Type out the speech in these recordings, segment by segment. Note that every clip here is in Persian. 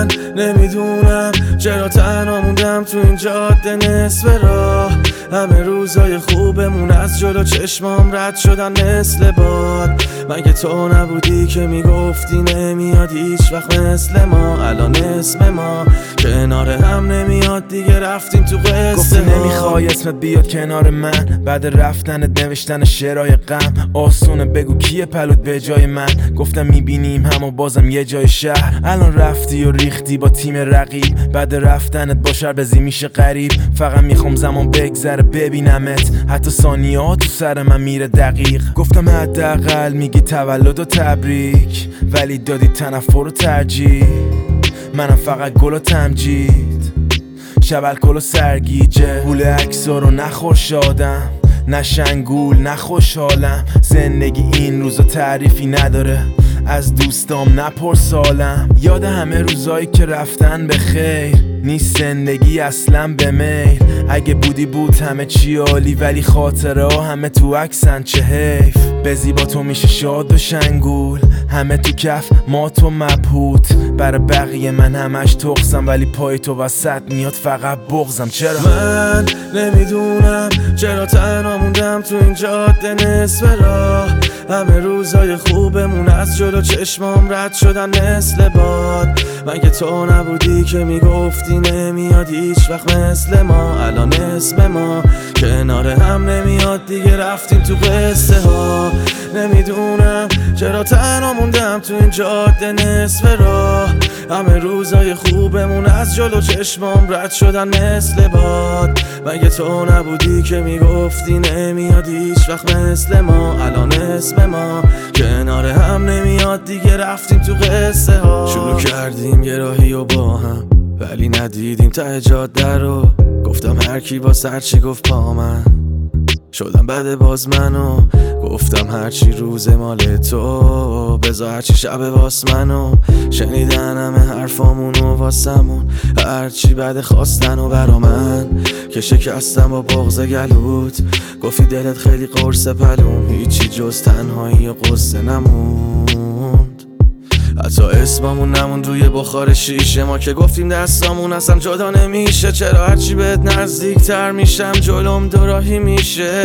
نمیدونم چرا تنها موندم تو این جاده نصف راه. همه روزای خوبمون از جلو چشمام رد شدن مثل باد. مگه تو نبودی که میگفتی نمیاد هیچ وقت مثل ما؟ الان اسم ما کنار هم نمیاد دیگه، رفتیم تو قصه. گفتی نمیخوای اسمت بیاد کنار من، بعد رفتنت نوشتن شعرهای غم. آسونه بگو کیه پلوت به جای من؟ گفتم میبینیم هم و بازم یه جای شهر. الان رفتی و ریختی با تیم رقیب، بعد رفتنت با شربزی میشه غریب. فقط میخوام زمان بگذره ببینمت، حتی ثانیه ها تو سر من میره دقیق. گفتم حداقل میگی تولد و تبریک، ولی دادی تنفر و ترجیح. منم فقط گل و تمجید، شب الکل و سرگیجه. پول عکسا رو نخور شادم، نه شنگول نه خوشحالم. زندگی این روزا تعریفی نداره، از دوستام نپرسالم. یاد همه روزایی که رفتن به خیر، نیست زندگی اصلا به میل. اگه بودی بود همه چی عالی، ولی خاطره ها همه تو عکسن، چه حیف. به زیبا تو میشه شاد و شنگول، همه تو کف ما تو مبهوت. برای بقیه من همش تخصم، ولی پای تو وسط میاد فقط بغزم. چرا من نمیدونم چرا تنها موندم تو این جاده نصف راه. همه روزای خوبمون از جلو چشمام رد شدن مثل باد. مگه تو نبودی که میگفتی نمیاد هیچ وقت مثل ما؟ الان اسم ما کنار هم نمیاد دیگه، رفتیم تو قصه ها. نمیدونم چرا تنها موندم تو این جاده نصف راه. همه روزای خوبمون از جلو چشمام رد شدن مثل باد. مگه تو نبودی که میگفتی نمیاد هیچ وقت مثل ما؟ الان اسم ما کنار هم نمیاد دیگه، رفتیم تو قصه ها. شروع کردیم یه راهی و با هم، ولی ندیدیم ته جاده رو. گفتم هر کی با سر چی گفت پا من، شدم بعد باز منو. گفتم هرچی روز مال تو، بذار هرچی شب واس منو. شنیدن همه حرفامونو واسمون، هرچی بعد خواستن و برا من که شکستم با بغض گلوت. گفتی دلت خیلی قرص پلوم، هیچی جز تنهایی و قصه نموند. حتی اسممون نموند روی بخار شیشه ما، که گفتیم دستامون اصلا جدا نمیشه. چرا هرچی بهت نزدیک تر میشم جلوم دوراهی میشه؟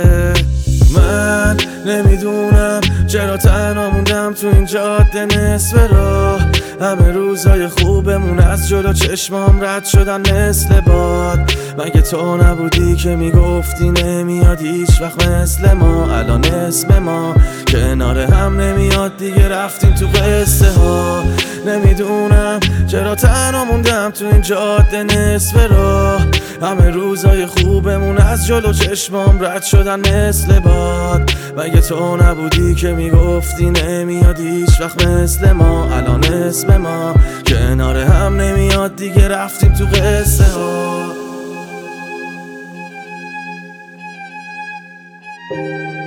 من نمیدونم چرا تنها موندم تو این جاده نصف راه. همه روزای خوبمون از جلو چشمام رد شدن مثل باد. مگه تو نبودی که میگفتی نمیاد هیچ وقت مثل ما؟ الان اسم ما کنار هم نمیاد دیگه، رفتیم تو قصه ها. نمیدونم چرا تنها موندم تو این جاده نصف راه. همه روزای خوبمون از جلو چشمام رد شدن مثل باد. مگه تو نبودی که میگفتی نمیاد هیچ وقت مثل ما؟ الان اسم ما کنار هم نمیاد دیگه، رفتیم تو قصه ها.